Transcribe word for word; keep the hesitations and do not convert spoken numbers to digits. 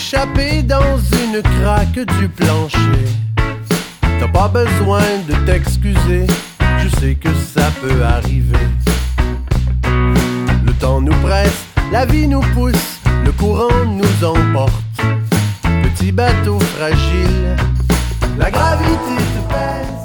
échappé dans une craque du plancher. T'as pas besoin de t'excuser, je sais que ça peut arriver. Le temps nous presse, la vie nous pousse, le courant nous emporte. Petit bateau fragile, la gravité te pèse.